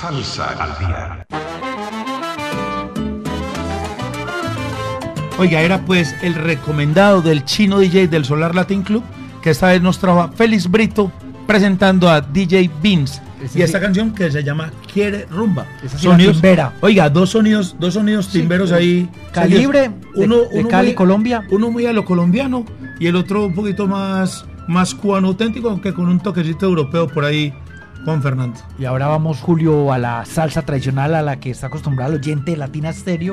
Salsa al día. Oiga, era pues el recomendado del chino D J del Solar Latin Club, que esta vez nos trajo a Félix Brito presentando a D J Beans. Ese Y esta sí. canción que se llama Quiere Rumba. Esa sí, la timbera. Oiga, dos sonidos, dos sonidos Sí, timberos pues, ahí. Calibre, serios. de- de Cali, muy- Colombia. Uno muy a lo colombiano y el otro un poquito más, más cubano auténtico, aunque con un toquecito europeo por ahí, Juan Fernando. Y ahora vamos, Julio, a la salsa tradicional a la que está acostumbrado el oyente de Latina Stereo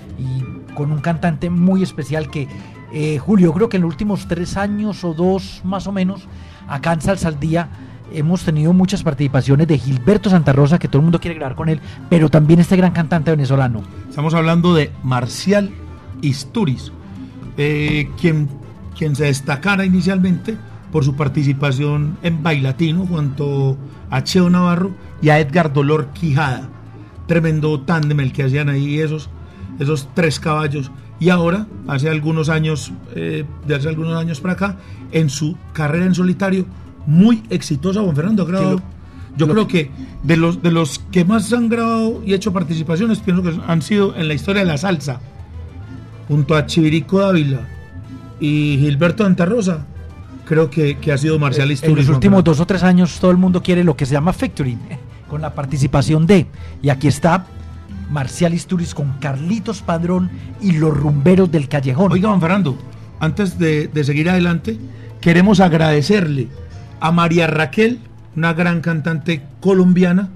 y con un cantante muy especial que, eh, Julio, creo que en los últimos tres años o dos más o menos, acá en Salsa al Día hemos tenido muchas participaciones de Gilberto Santa Rosa, que todo el mundo quiere grabar con él, pero también este gran cantante venezolano. Estamos hablando de Marcial Isturiz, eh, quien, quien se destacara inicialmente por su participación en Bailatino junto a Cheo Navarro y a Edgar Dolor Quijada. Tremendo tándem el que hacían ahí esos, esos tres caballos. Y ahora, hace algunos años, eh, de hace algunos años para acá, en su carrera en solitario, muy exitosa, Juan Fernando. Ha grabado, lo- yo lo creo que de los, de los que más han grabado y hecho participaciones, pienso que han sido en la historia de la salsa, junto a Chivirico Dávila y Gilberto Santa Rosa. Creo que, que ha sido Marcial Isturiz. En los Juan últimos Fernando. dos o tres años todo el mundo quiere lo que se llama featuring, eh, con la participación de, y aquí está Marcial Isturiz con Carlitos Padrón y los rumberos del callejón. Oiga, Juan Fernando, antes de, de seguir adelante, queremos agradecerle a María Raquel, una gran cantante colombiana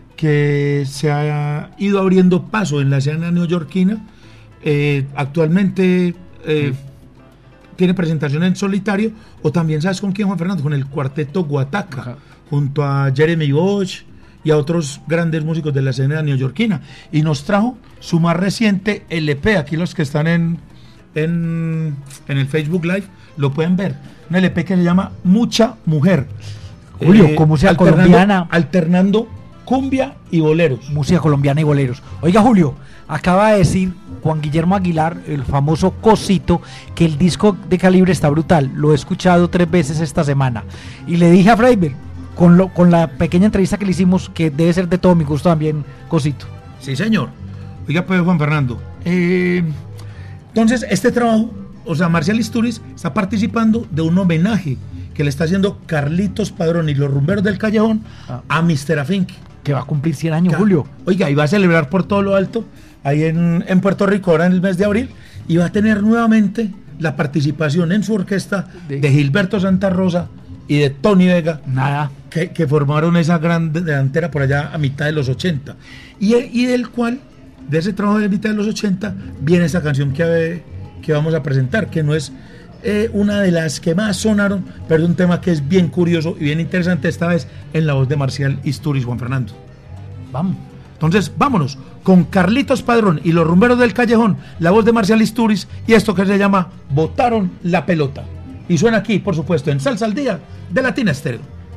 que se ha ido abriendo paso en la escena neoyorquina. Eh, actualmente eh, tiene presentación en solitario, o también, ¿sabes con quién, Juan Fernando? Con el cuarteto Guataca, Ajá. junto a Jeremy Bosch y a otros grandes músicos de la escena neoyorquina. Y nos trajo su más reciente L P, aquí los que están en, en, en el Facebook Live lo pueden ver. Un L P que se llama Mucha Mujer. Julio, como sea alternando- colombiana. Alternando cumbia y boleros. Música colombiana y boleros. Oiga, Julio, acaba de decir Juan Guillermo Aguilar, el famoso Cosito, que el disco de Calibre está brutal. Lo he escuchado tres veces esta semana. Y le dije a Freiber, con, lo, con la pequeña entrevista que le hicimos, que debe ser de todo mi gusto también, Cosito. Sí, señor. Oiga, pues, Juan Fernando. eh, entonces, este trabajo, o sea, Marcial Isturiz está participando de un homenaje que le está haciendo Carlitos Padrón y los rumberos del callejón Ah. a mister Afinque. Que va a cumplir cien años, Ca- Julio. Oiga, y va a celebrar por todo lo alto, ahí en, en Puerto Rico, ahora en el mes de abril, y va a tener nuevamente la participación en su orquesta De- de Gilberto Santa Rosa y de Tony Vega, Nada. que, que formaron esa gran de- delantera por allá a mitad de los ochenta. Y, y del cual, de ese trabajo de mitad de los ochenta, viene esa canción que, que vamos a presentar, que no es eh, una de las que más sonaron, pero es un tema que es bien curioso y bien interesante, esta vez en la voz de Marcial Isturiz, Juan Fernando. Vamos. Entonces, vámonos con Carlitos Padrón y los rumberos del callejón, la voz de Marcial Isturiz y esto que se llama Botaron la pelota. Y suena aquí, por supuesto, en Salsa al Día de Latina Stereo.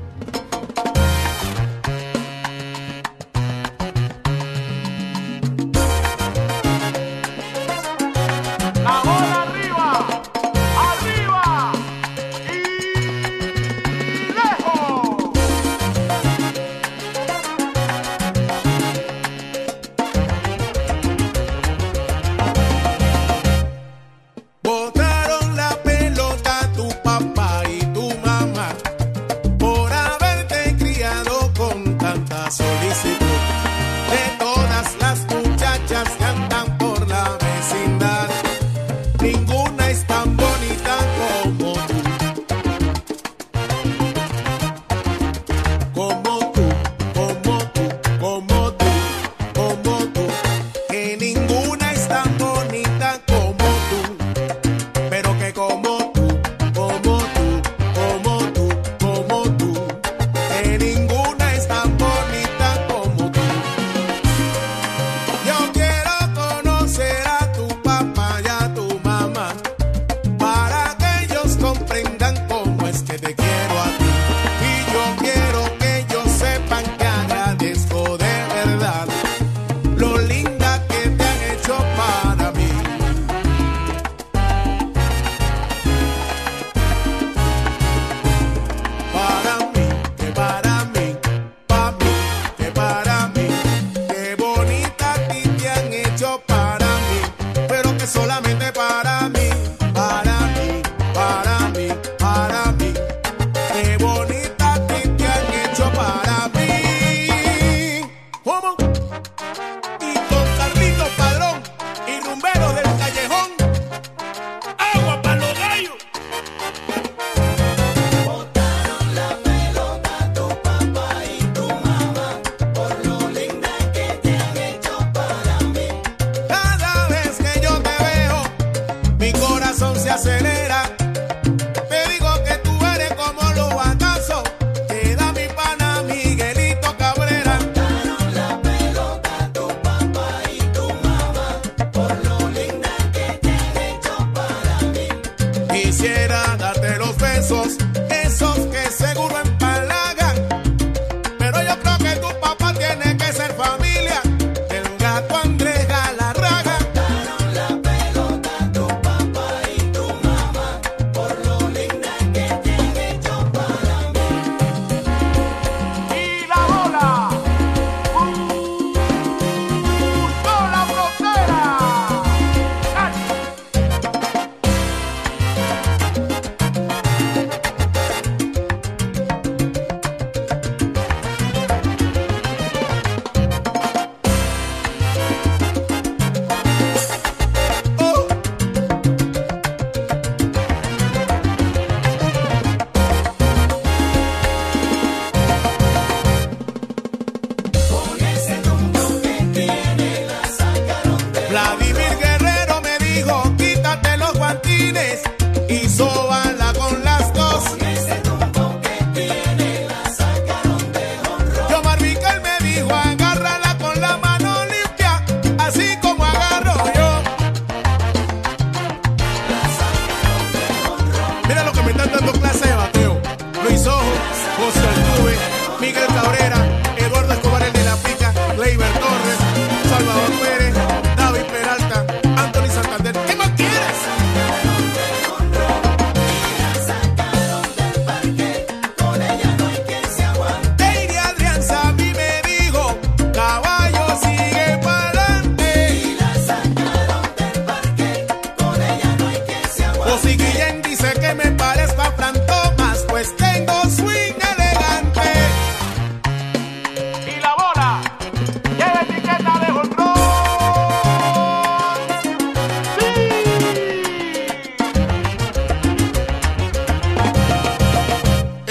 La bola arriba, arriba y lejos. Botaron la pelota tu papá y tu mamá por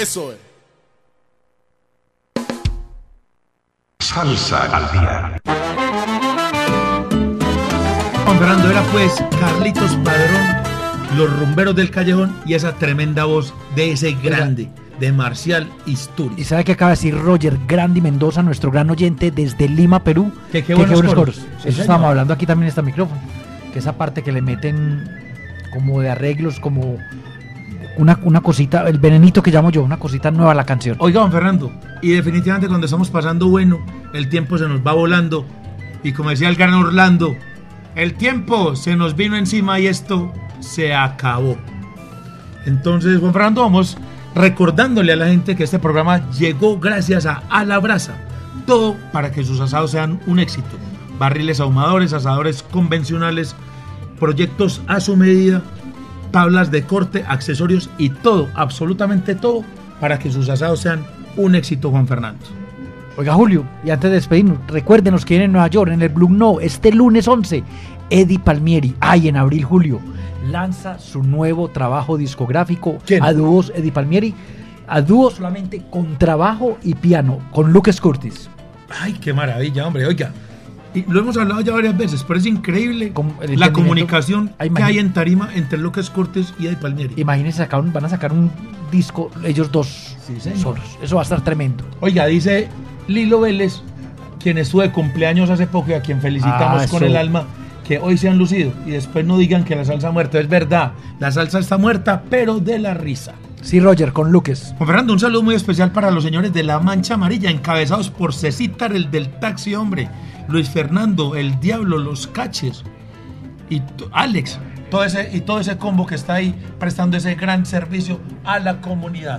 Eso es. Salsa al día. Juan Fernando, era pues Carlitos Padrón, los rumberos del callejón y esa tremenda voz de ese grande, de Marcial Isturiz. Y sabe que acaba de decir Roger Grandi Mendoza, nuestro gran oyente desde Lima, Perú. Que qué buenos coros. coros. Sí, Eso señor. estábamos hablando aquí también en este micrófono. Que esa parte que le meten como de arreglos, como una, una cosita, el venenito que llamo yo, una cosita nueva a la canción. Oiga, Juan Fernando, y definitivamente cuando estamos pasando bueno, el tiempo se nos va volando. Y como decía el gran Orlando, el tiempo se nos vino encima y esto se acabó. Entonces, Juan Fernando, vamos recordándole a la gente que este programa llegó gracias a A la Brasa. Todo para que sus asados sean un éxito. Barriles ahumadores, asadores convencionales, proyectos a su medida, tablas de corte, accesorios y todo, absolutamente todo, para que sus asados sean un éxito, Juan Fernando. Oiga, Julio, y antes de despedirnos, recuérdenos que viene en Nueva York, en el Blue No, este lunes once, Eddie Palmieri. Ay, en abril, Julio, lanza su nuevo trabajo discográfico. ¿Quién? A dúos, Eddie Palmieri. A dúos solamente con trabajo y piano, con Lucas Curtis. Ay, qué maravilla, hombre, oiga. Y lo hemos hablado ya varias veces, pero es increíble Como el la entendimiento- comunicación Ay, que imagín- hay en tarima entre Lucas Cortés y Eddie Palmieri. Imagínense, sacar un- van a sacar un disco, ellos dos Sí, señor. solos. Eso va a estar tremendo. Oiga, dice Lilo Vélez, quien estuvo de cumpleaños hace poco y a quien felicitamos Ah, con eso. el alma, que hoy se han lucido y después no digan que la salsa ha muerto. Es verdad, la salsa está muerta, pero de la risa. Sí, Roger, con Lucas. Juan Fernando, un saludo muy especial para los señores de La Mancha Amarilla, encabezados por Cecitar, el del taxi, hombre, Luis Fernando, el Diablo, los Caches, y t- Alex, todo ese, y todo ese combo que está ahí prestando ese gran servicio a la comunidad.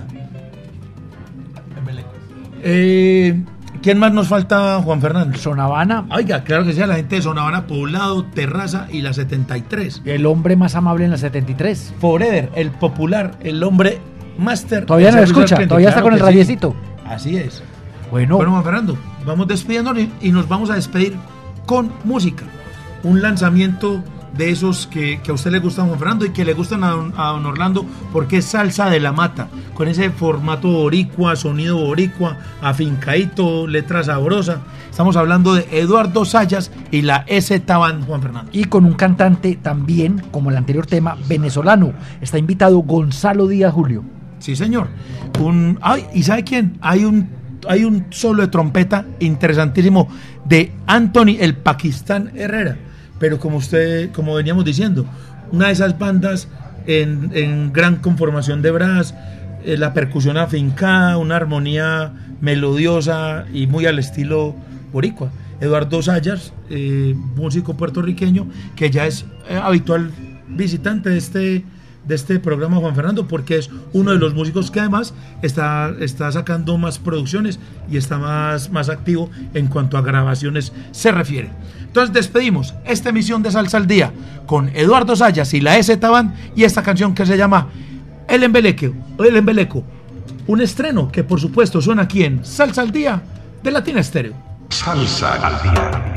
Eh, ¿Quién más nos falta, Juan Fernando? Sonavana, Oiga, claro que sí, la gente de Sonavana, Poblado, Terraza y la setenta y tres. el hombre más amable en la setenta y tres. Forever, el popular, el hombre máster. Todavía del no lo servicio al escucha, cliente. todavía está Claro con el que sí. radiecito. Así es. Bueno, Bueno, Juan Fernando, vamos despidiéndonos y nos vamos a despedir con música. Un lanzamiento de esos que, que a usted le gustan, Juan Fernando, y que le gustan a don, a don Orlando, porque es salsa de la mata, con ese formato boricua, sonido boricua, afincadito, letra sabrosa. Estamos hablando de Eduardo Sayas y la S Taban, Juan Fernando. y con un cantante también, como el anterior tema, venezolano. Está invitado Gonzalo Díaz, Julio. Sí, señor. Un, ay, ¿y sabe quién? Hay un, hay un solo de trompeta interesantísimo de Anthony el Pakistán Herrera. Pero como usted, como veníamos diciendo, una de esas bandas en, en gran conformación de brass, eh, la percusión afincada, una armonía melodiosa y muy al estilo boricua. Eduardo Sayas, eh, músico puertorriqueño, que ya es eh, habitual visitante de este, de este programa, Juan Fernando, porque es uno de los músicos que además está, está sacando más producciones y está más, más activo en cuanto a grabaciones se refiere. Entonces despedimos esta emisión de Salsa al Día con Eduardo Sayas y la S Taban y esta canción que se llama El Embeleco, El Embeleco, un estreno que por supuesto suena aquí en Salsa al Día de Latina Estéreo. Salsa al día.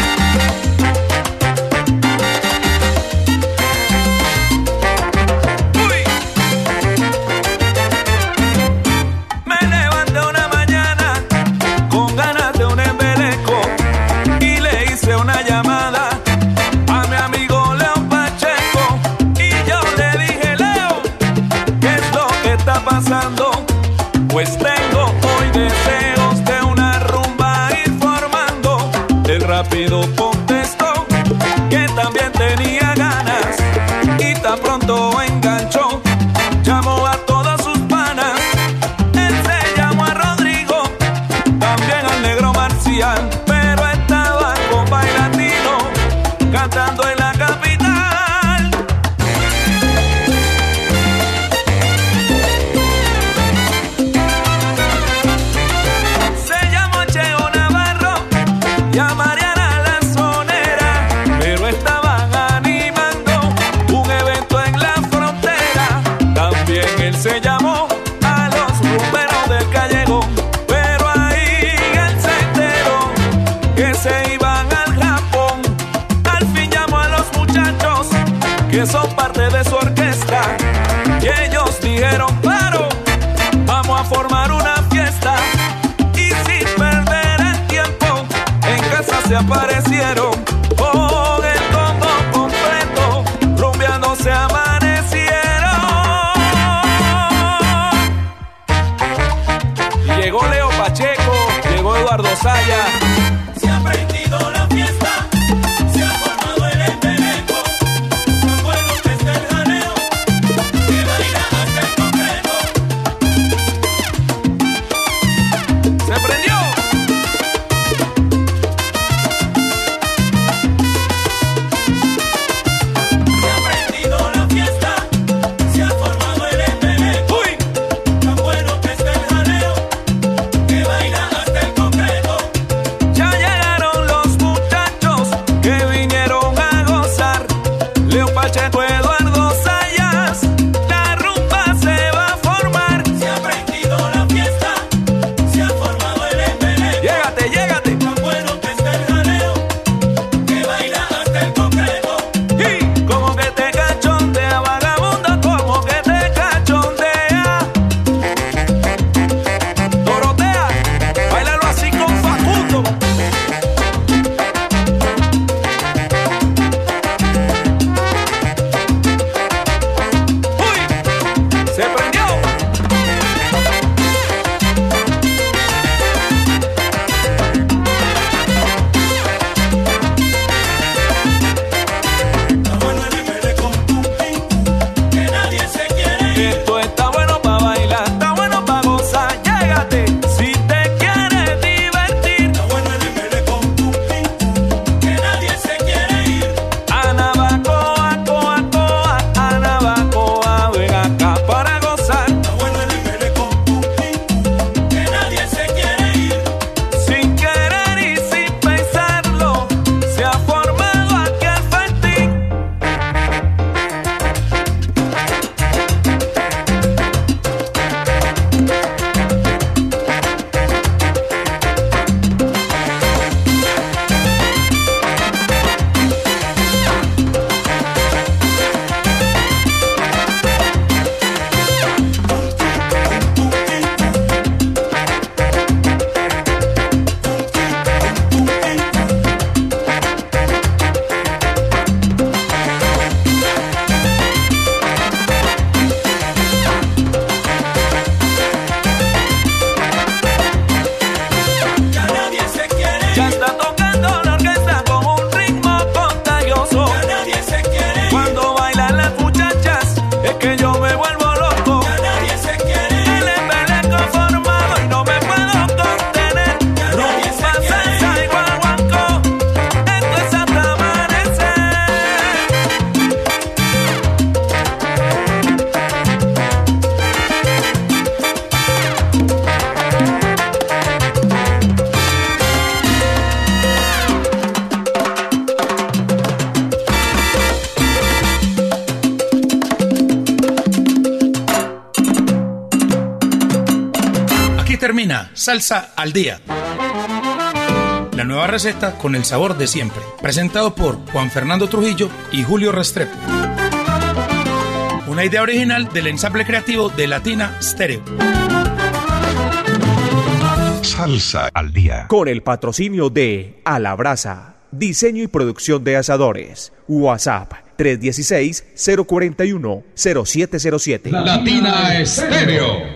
Me levanté una mañana con ganas de un embeleco y le hice una llamada a mi amigo Leo Pacheco y yo le dije: Leo, ¿qué es lo que está pasando? Pues tengo hoy deseos de una rumba ir formando. El rápido contestó que también tenía ganas y tan pronto enganchó. Llamó a todos sus panas. Él se llamó a Rodrigo, también al negro Marcial, pero estaba con bailatino cantando en la capital. Se llamó Cheo Navarro y a Mariana la Sonera, pero estaban animando un evento en la frontera. También él se llamó a los rumberos del callejón, pero ahí él se enteró que se iban al Japón. Al fin llamó a los muchachos que son parte de su orquesta y ellos dijeron: claro, vamos a formar una fiesta y sin perder el tiempo en casa se aparecieron con el combo completo, rumbeando se amanecieron. Y llegó Leo Pacheco, llegó Eduardo Saya. Se ha prendido la fiesta, se ha formado el embeleco, tan bueno que está el jaleo, que baila hasta el concreto. ¡Se prendió! Se ha prendido la fiesta, se ha formado el embeleco, ¡Uy! tan bueno que está el jaleo, que baila hasta el concreto. Ya llegaron los muchachos que vinieron a gozar. Leo Pacheco, Eduardo Sayas, la rumba se va a formar. Se ha prendido la fiesta, se ha formado el embeleco, Llégate, llégate. tan bueno que está el jaleo, que baila hasta el concreto. Y como que te cachondea, vagabundo, como que te cachondea. Dorotea, bailalo así con Facundo. Uy, se prendió. Está bueno el embeleco, que nadie se quiere ir. Esto está bueno pa' bailar, está bueno pa' gozar. Llégate si te quieres divertir. Está bueno el embeleco, que nadie se quiere ir. Anabacoa, coa, coa, Anabacoa, ven acá para gozar. Está bueno el embeleco, que nadie se quiere ir. Sin querer y sin pensarlo, se ha formado aquí el festín. Ya nadie se quiere Ya ir. está tocando la orquesta con un ritmo contagioso. Ya nadie se quiere ir. Cuando bailan las muchachas, es que yo me vuelvo loco. Ya nadie se quiere ir. El embeleco formado y no me puedo contener. nadie se Rumba, quiere salsa y guaguancó, esto es hasta amanecer. Aquí termina Salsa al Día. La nueva receta con el sabor de siempre. Presentado por Juan Fernando Trujillo y Julio Restrepo. Una idea original del ensamble creativo de Latina Stereo. Salsa al Día. Con el patrocinio de A la Brasa, diseño y producción de asadores. WhatsApp tres uno seis, cero cuatro uno, cero siete cero siete. Latina Estéreo.